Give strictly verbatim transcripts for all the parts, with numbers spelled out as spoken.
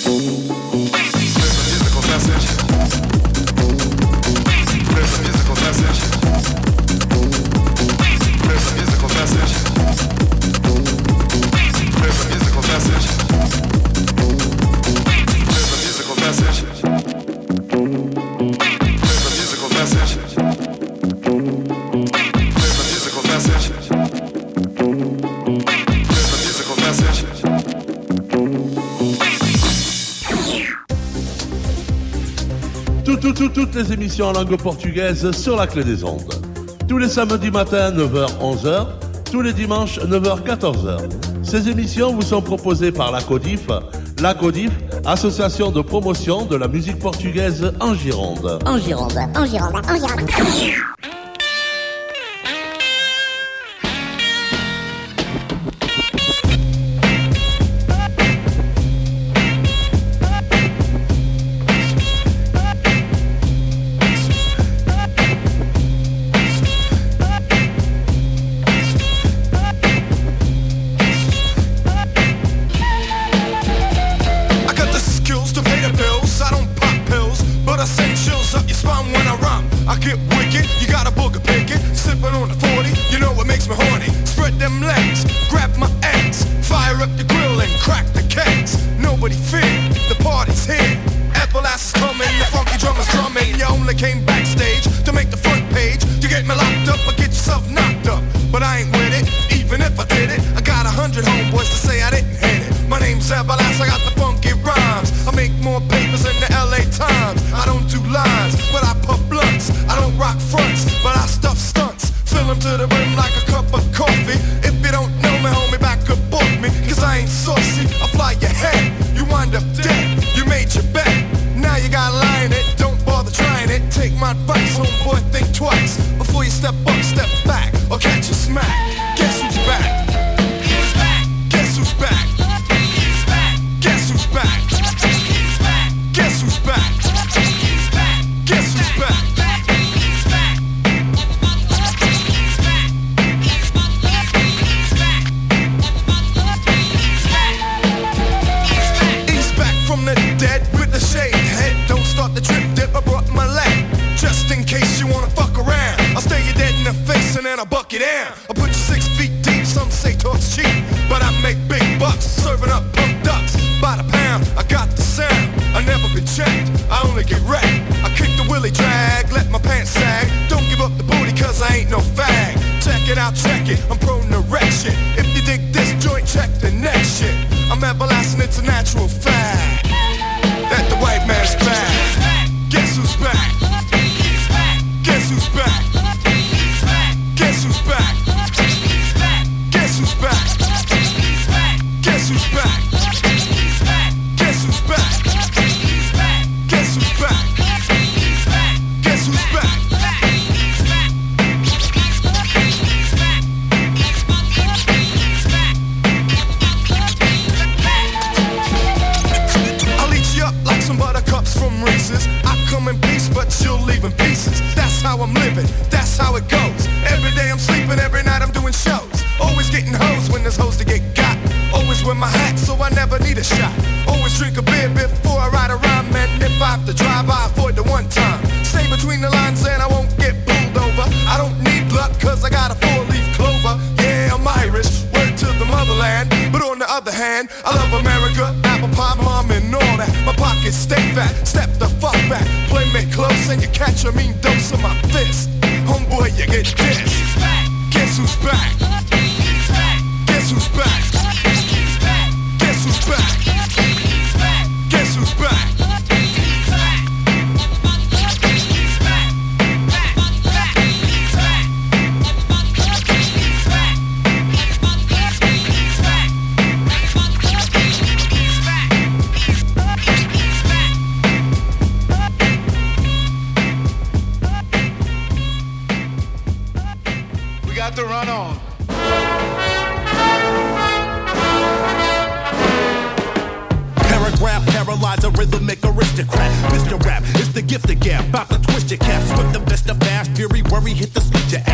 Toutes les émissions en langue portugaise sur la clé des ondes. Tous les samedis matins, neuf heures onze heures. Tous les dimanches, neuf heures quatorze heures. Ces émissions vous sont proposées par la CODIF. La CODIF, association de promotion de la musique portugaise en Gironde. En Gironde, en Gironde, en Gironde.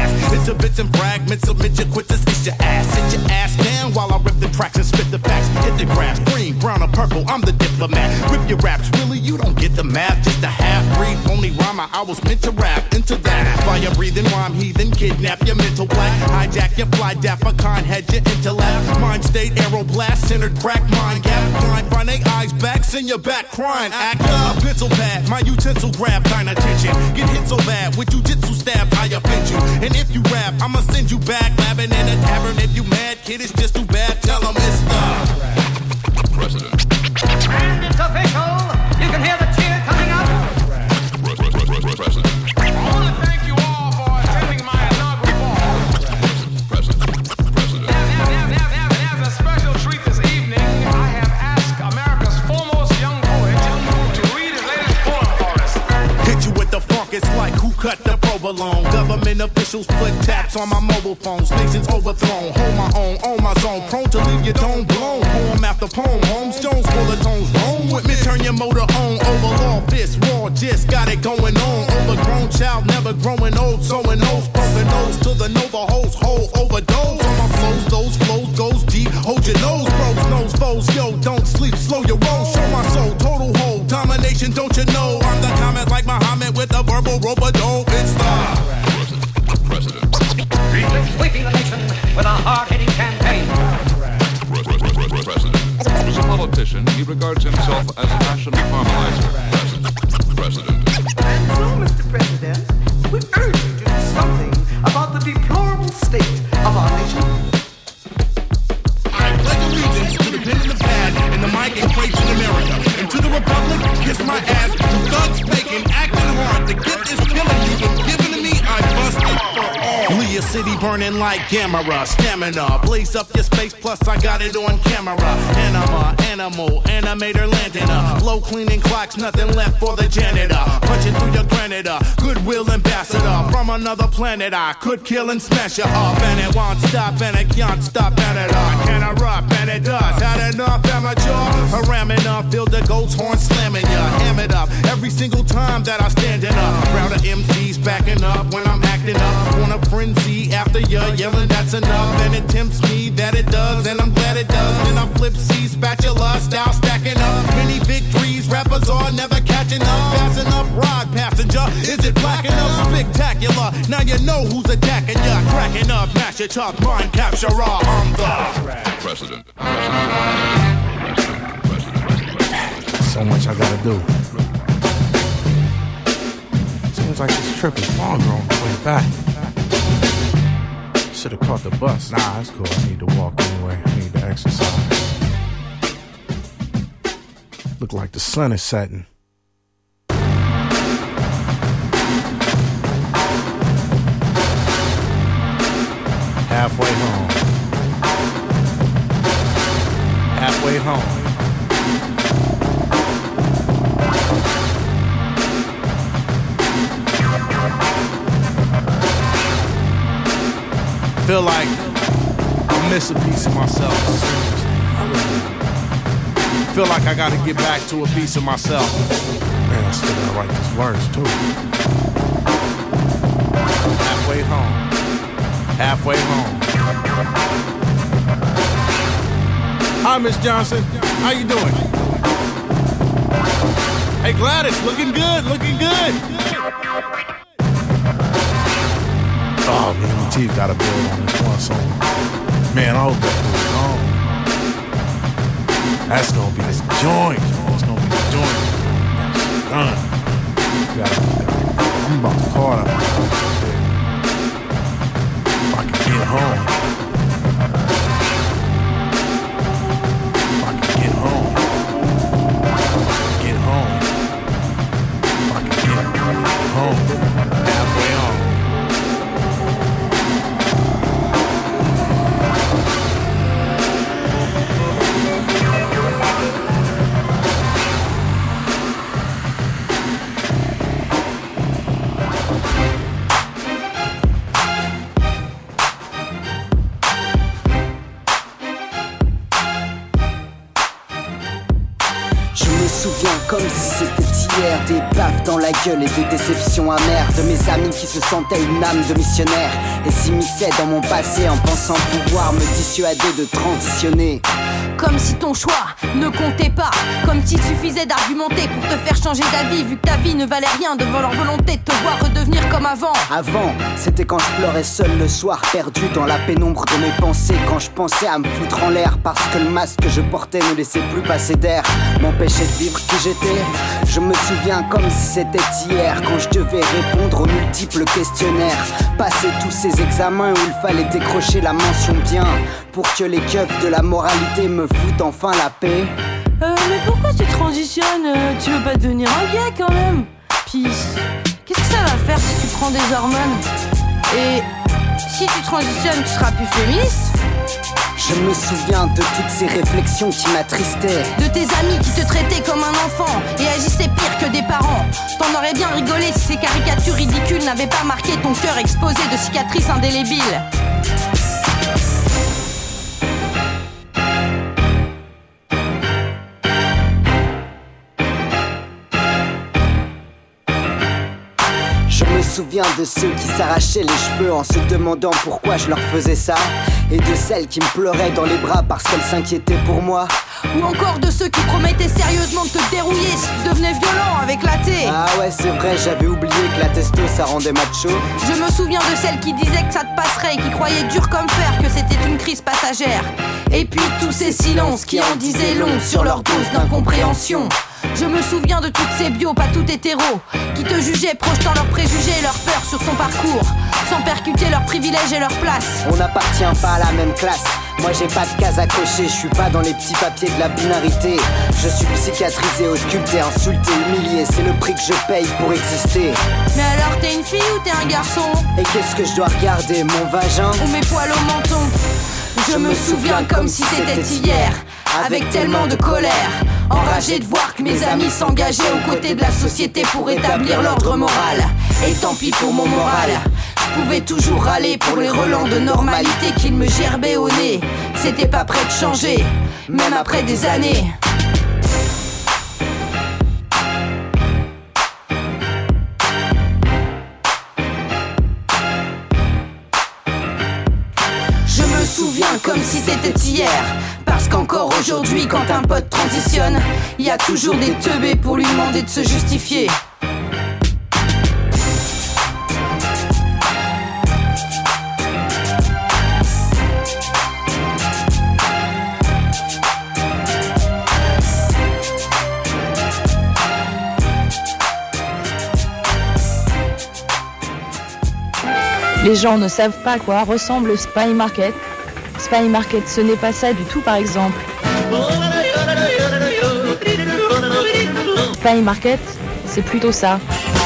Fragments, submit your quitters, get your ass, sit your ass down while I rip the tracks and spit the facts. Hit Get the grass, green, brown, or purple, I'm the diplomat. Rip your raps, really, you don't get the math. Just a half-breed, only rhymer, I was meant to rap into that. Fire breathing, rhyme heathen, kidnap your mental black. Hijack your fly, dapper con, head your intellect. Mind state, aeroblast, centered crack, mind gap. Blind, find they eyes back, send your back crying. Act up, pencil pad, my utensil grab, thine attention. Get hit so bad, with jujitsu stab, I offend you. And if you rap, I'ma send you back, labbing in a tavern. If you mad, kid, it's just too bad, tell them it's the President. And it's official, you can hear the cheer coming up. President. I want to thank you all for attending my inaugural ball. President. President. And, and, and, and, and as a special treat this evening, I have asked America's foremost young poet to read his latest poem for us. hit you with the funk, it's like who cut the provolone. Government officials put taps on my mobile phones. Nations overthrown, hold my own, own my zone. Prone to leave your dome blown. Poem after poem, Holmes Jones full of tones. Roam with me, turn your motor on. Overall, fist raw, just got it going on. Overgrown child, never growing old. Sewing nose, broken nose to the Nova hose. Whole overdose on my flows, those flows goes deep. Hold your nose, bros, nose foes. Yo, don't sleep, slow your roll. Show my soul, total hold. Domination, don't you know? I'm the comment like Muhammad with a verbal rope-a-dope. It's the President. Sweeping the nation with a hard-hitting campaign. President. As a politician, he regards himself as a national harmonizer. President. President. And so, Mister President, we urge you to do something about the deplorable state of our nation. I pledge allegiance to the pen and the pad and the mic and crates in America. And to the republic, kiss my ass. To thugs faking, acting hard. The gift is killing you. When given to me, I bust it for all. Leah City burning like Gamera. Stamina, blaze up your space, plus I got it on camera. Anima, animal, animator, lantana. Blow cleaning clocks, nothing left for the janitor. Punching through your granite, goodwill ambassador. From another planet, I could kill and smash you up. And it won't stop, and it can't stop, and it uh, can erupt, and it does. Had enough amateur, ramming up, feel the goat's horn slamming ya. Ham it up every single time that I standing up. Crowd of M Cs backing up when I'm acting up. Want a frenzy after ya yelling that's enough. And it tempts me that it does, and I'm glad it does. Then I flip C spatula style stacking up. Many victories, rappers are never catching up. Passing up, ride passenger. Is it black enough? Spectacular. Now you know who's attacking ya. Cracking up, mash it up, mind capture. I'm the President. So much I gotta do. Seems like this trip is longer on the way back. Should've caught the bus. Nah, that's cool. I need to walk anyway. I need to exercise. Look like the sun is setting. Halfway home. Halfway home. Feel like I miss a piece of myself. Feel like I gotta get back to a piece of myself. Man, I still gotta write this verse too. Halfway home. Halfway home. Hi, Miss Johnson. How you doing? Hey, Gladys, looking good, looking good. Oh, man, T got to build on this one song. Man, I hope that goes on. That's going to be the joint. That's going to be the joint. That's done. Gotta, gotta, I'm about to call it. If I can get home. If I can get home. Get home. If I can get home. Halfway home. comme si c'était hier. Des baffes dans la gueule et des déceptions amères de mes amis qui se sentaient une âme de missionnaire et s'immisçaient dans mon passé en pensant pouvoir me dissuader de transitionner. Comme si ton choix ne comptait pas, comme s'il suffisait d'argumenter pour te faire changer d'avis, vu que ta vie ne valait rien devant leur volonté de te voir redevenir comme avant. Avant, c'était quand je pleurais seul le soir, perdu dans la pénombre de mes pensées, quand je pensais à me foutre en l'air parce que le masque que je portais ne laissait plus passer d'air, m'empêchait de vivre qui j'étais. Je me souviens comme si c'était hier, quand je devais répondre aux multiples questionnaires, passer tous ces examens où il fallait décrocher la mention bien, pour que les keufs de la moralité me foutent enfin la paix. Euh, mais pourquoi tu transitionnes? euh, Tu veux pas devenir un gars quand même? Puis, qu'est-ce que ça va faire si tu prends des hormones? Et si tu transitionnes, tu seras plus féministe? Je me souviens de toutes ces réflexions qui m'attristaient, de tes amis qui te traitaient comme un enfant et agissaient pire que des parents. T'en aurais bien rigolé si ces caricatures ridicules n'avaient pas marqué ton cœur exposé de cicatrices indélébiles. Je me souviens de ceux qui s'arrachaient les cheveux en se demandant pourquoi je leur faisais ça, et de celles qui me pleuraient dans les bras parce qu'elles s'inquiétaient pour moi. Ou encore de ceux qui promettaient sérieusement de te dérouiller si tu devenais violent avec la thé. Ah ouais, c'est vrai, j'avais oublié que la testo ça rendait macho. Je me souviens de celles qui disaient que ça te passerait et qui croyaient dur comme fer que c'était une crise passagère. Et puis tous ces silences qui en disaient long sur leur dose d'incompréhension. Je me souviens de toutes ces bios, pas toutes hétéros, qui te jugeaient projetant leurs préjugés et leurs peurs sur ton parcours, sans percuter leurs privilèges et leur place. On n'appartient pas à la même classe. Moi j'ai pas de case à cocher, je suis pas dans les petits papiers de la binarité. Je suis psychiatrisé, ausculté, insulté, humilié, c'est le prix que je paye pour exister. Mais alors t'es une fille ou t'es un garçon? Et qu'est-ce que je dois regarder, mon vagin ou mes poils au menton? Je, je me souviens comme si c'était hier, avec tellement de colère, enragé de voir que mes amis s'engageaient aux côtés de la société pour établir l'ordre moral. Et tant pis pour mon moral, je pouvais toujours râler pour les relents de normalité qu'ils me gerbaient au nez. C'était pas prêt de changer, même après des années. Je me souviens comme si c'était hier, parce qu'encore aujourd'hui quand un pote transitionne, il y a toujours des teubés pour lui demander de se justifier. Les gens ne savent pas à quoi ressemble le Spy Market. Spy Market, ce n'est pas ça du tout, par exemple. Spy Market, c'est plutôt ça.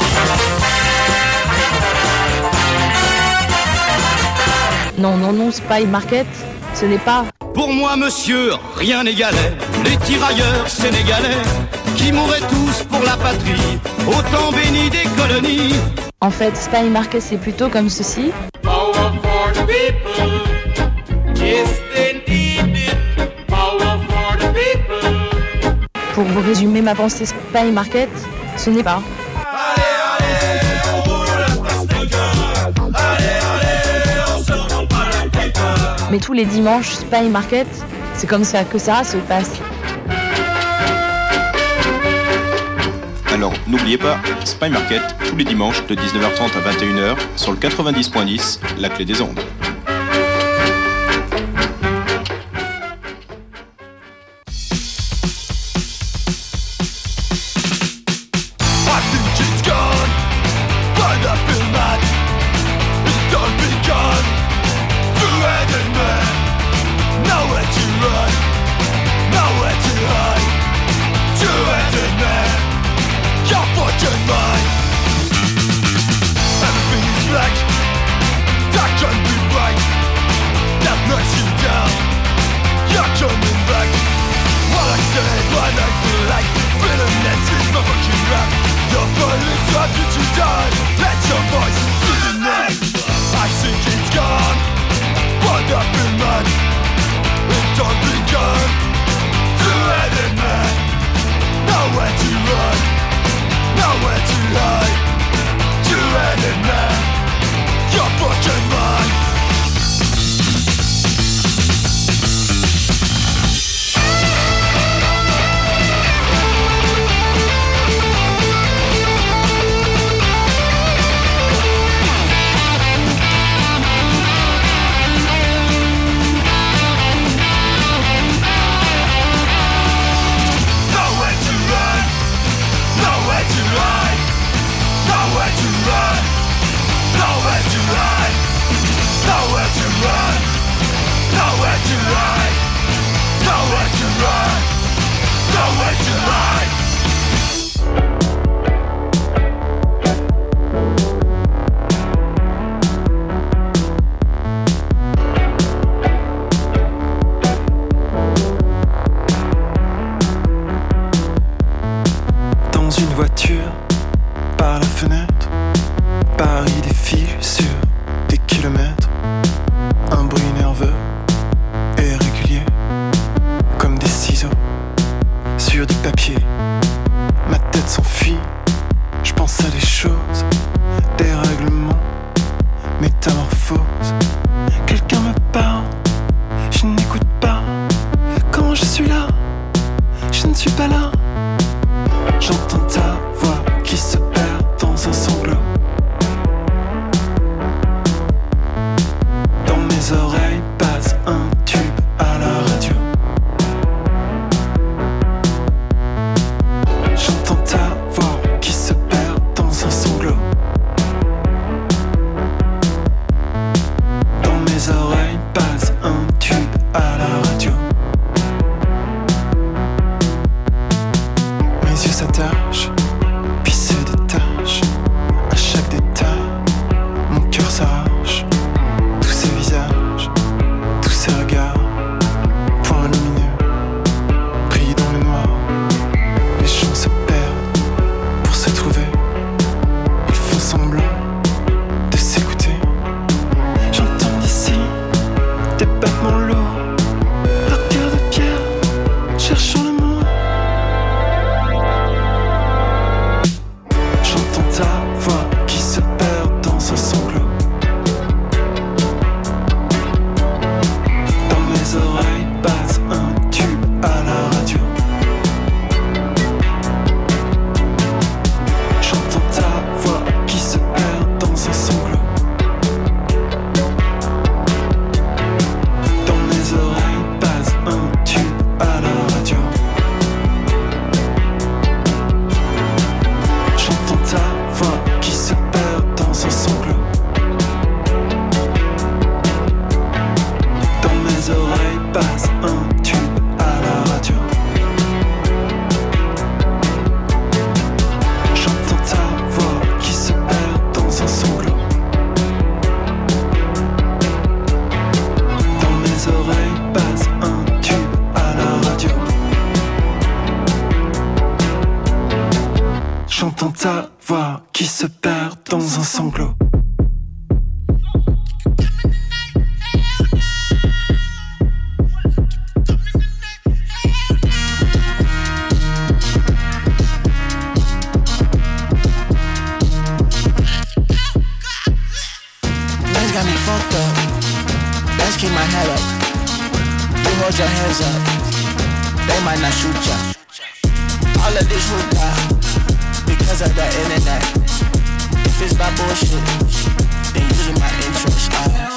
Non, non, non, Spy Market, ce n'est pas... Pour moi, monsieur, rien n'égalait les tirailleurs sénégalais qui mouraient tous pour la patrie, au temps béni des colonies. En fait, Spy Market, c'est plutôt comme ceci. Power for the people. Yes, they need it. Power for the people. Pour vous résumer ma pensée, Spy Market, ce n'est pas... Allez, allez, on roule la pastèque. Allez, allez, on se rend pas la tête. Mais tous les dimanches, Spy Market, c'est comme ça que ça se passe. Alors, n'oubliez pas, Spy Market, tous les dimanches de dix-neuf heures trente à vingt et une heures, sur le quatre-vingt-dix point dix, la clé des ondes. Everything is black, that can be black. nowhere to hide. You and man, your fucking mind. Dans une voiture, par la fenêtre, Paris défile sur des kilomètres. Un bruit nerveux et régulier, comme des ciseaux sur du papier. Ma tête s'enfuit, je pense à des choses, des règlements, métamorphoses. Quelqu'un me parle, je n'écoute pas. Quand je suis là, je ne suis pas là. J'entends ta voix qui se perd dans un sanglot. Dans mes oreilles passe un tube à la radio. J'entends ta voix qui se perd dans un sanglot. Dans mes oreilles passe un tube à la radio. Mes yeux s'attachent, puis se détachent. À chaque détail, mon cœur s'arrache. Tous ces visages, tous ces regards, points lumineux, brillent dans le noir. Les gens se perdent pour se trouver. Ils font semblant de s'écouter. J'entends d'ici des battements lourds, leur cœur de pierre, cherchant le mot. J'entends ta voix qui se perd dans un sanglot. Dans mes oreilles passe un tube à la radio. J'entends ta voix qui se perd dans un sanglot. Dans mes oreilles passe un tube à la radio. J'entends ta voix qui se perd dans un sanglot. Dans mes oreilles passe un tube à la radio. J'entends ta voix qui se perd dans un sanglot. Dans mes oreilles passe un tube à la radio. J'entends ta voix qui se perd dans un sanglot. Man's got me fucked up. Let's keep my head up. You hold your hands up. They might not shoot ya. All of this hoopla because of the internet. If it's by bullshit, then using my interest. Uh.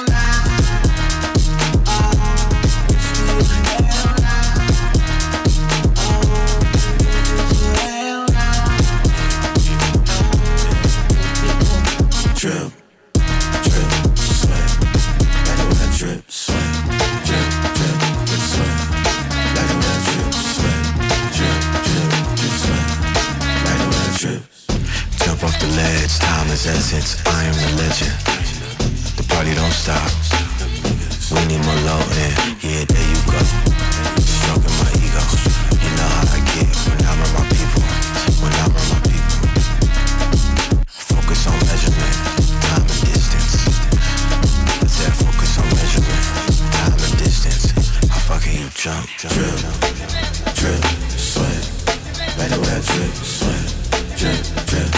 Drip, drip, sweat. Like the way I drip, sweat. Drip, drip, drip, sweat. Like the way I drip, sweat. Drip, drip, drip, sweat. Like the way I drip. Jump off the ledge, time is essence. I am the legend. The party don't stop. We need more low end. Yeah, there you go. Stroking my ego. You know how I get when I'm around my people. When I'm around my people. Focus on measurement. Time and distance. I said focus on measurement. Time and distance. How far can you jump? Drip, drip, sweat. Right away I drip, sweat. Drip, drip,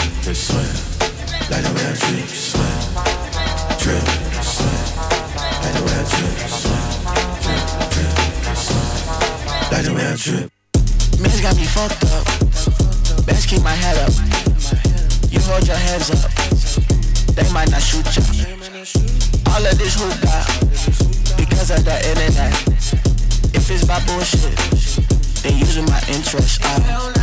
hands up. They might not shoot ya. All of this hoopla because of the internet. If it's about bullshit, they using my interest. Uh.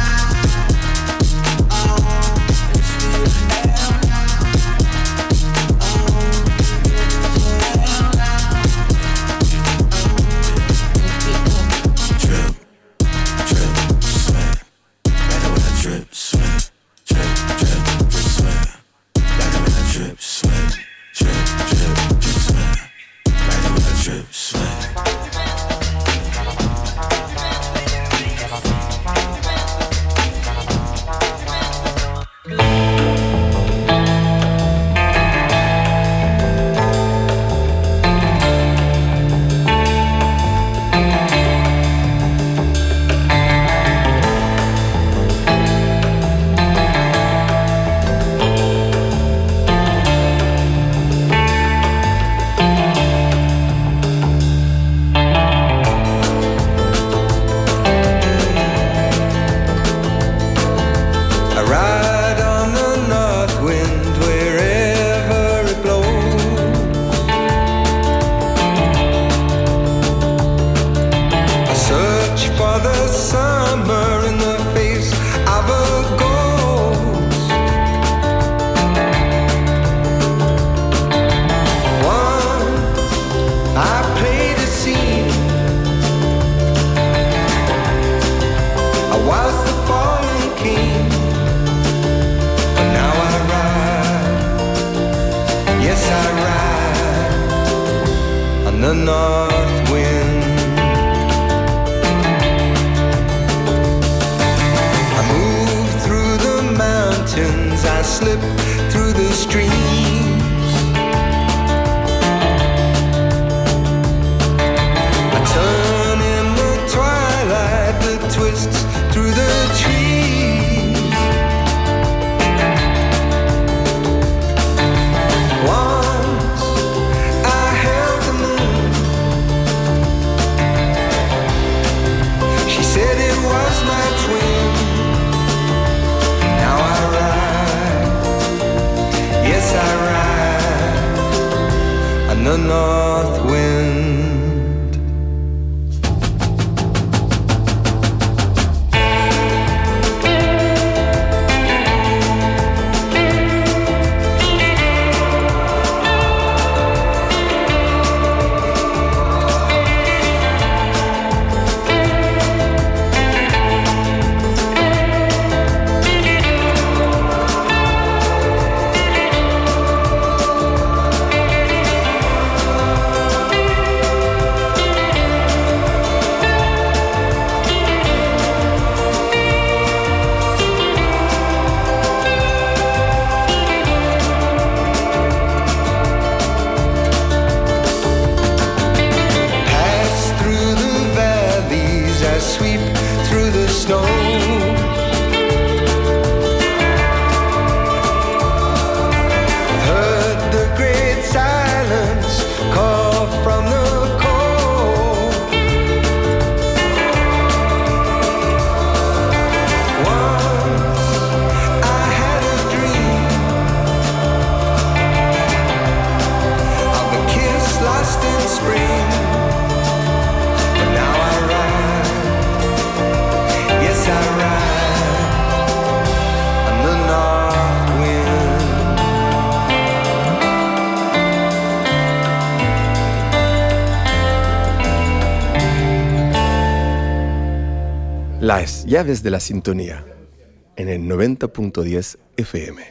Las llaves de la sintonía en el noventa punto diez F M.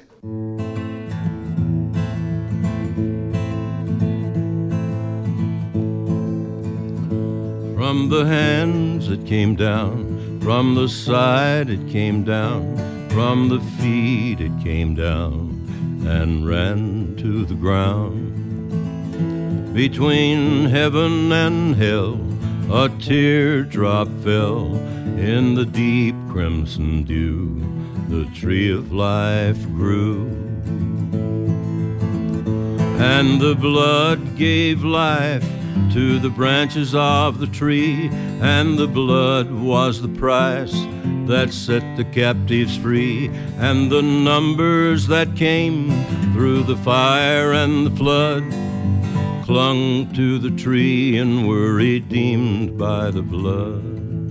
From the hands it came down, from the side it came down, from the feet it came down and ran to the ground. Between heaven and hell a teardrop fell. In the deep crimson dew, the tree of life grew. And the blood gave life to the branches of the tree, and the blood was the price that set the captives free, and the numbers that came through the fire and the flood clung to the tree and were redeemed by the blood.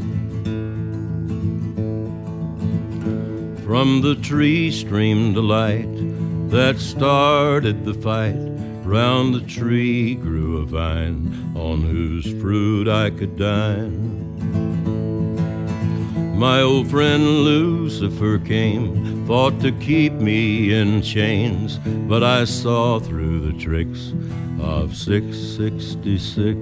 From the tree streamed a light that started the fight. Round the tree grew a vine on whose fruit I could dine. My old friend Lucifer came, thought to keep me in chains, but I saw through the tricks of six sixty-six.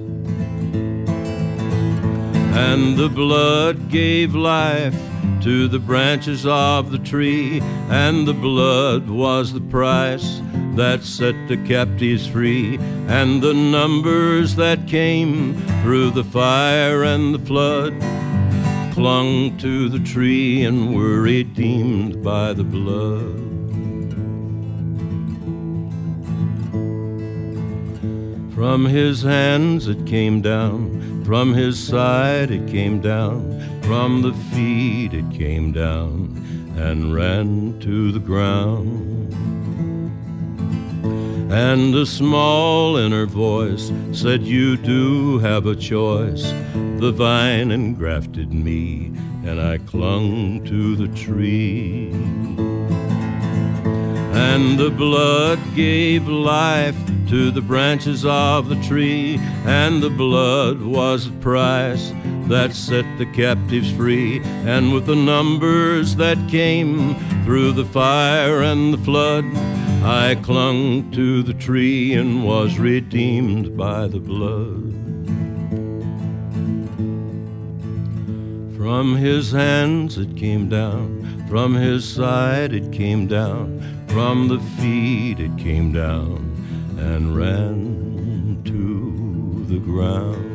And the blood gave life to the branches of the tree, and the blood was the price that set the captives free, and the numbers that came through the fire and the flood clung to the tree and were redeemed by the blood. From his hands it came down, from his side it came down, from the feet it came down and ran to the ground. And a small inner voice said, you do have a choice. The vine engrafted me, and I clung to the tree. And the blood gave life to the branches of the tree, and the blood was the price that set the captives free. And with the numbers that came through the fire and the flood, I clung to the tree and was redeemed by the blood. From his hands it came down, from his side it came down, from the feet it came down and ran to the ground.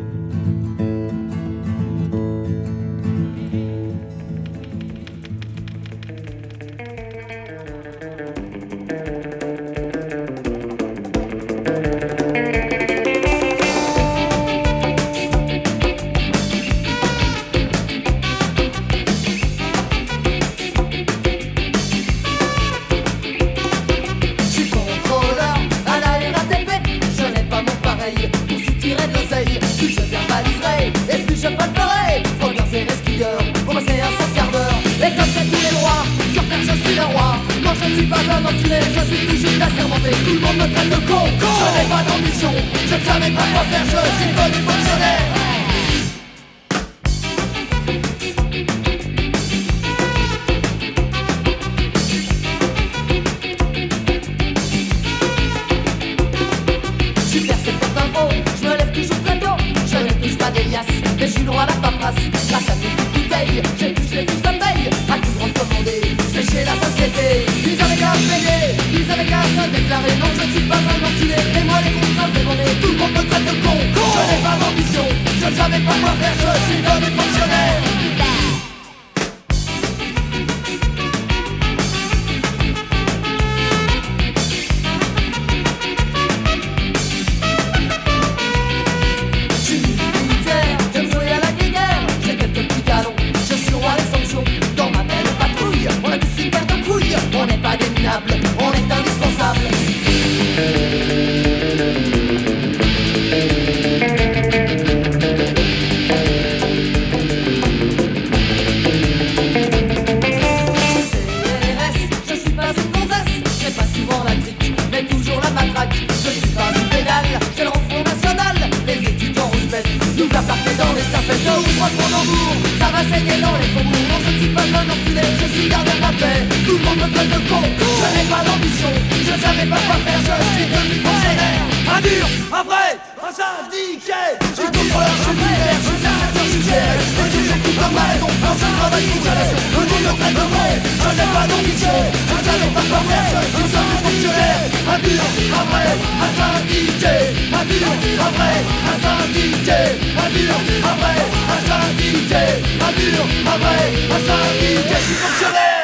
Un dur, un vrai, un syndiqué, je suis fonctionnaire.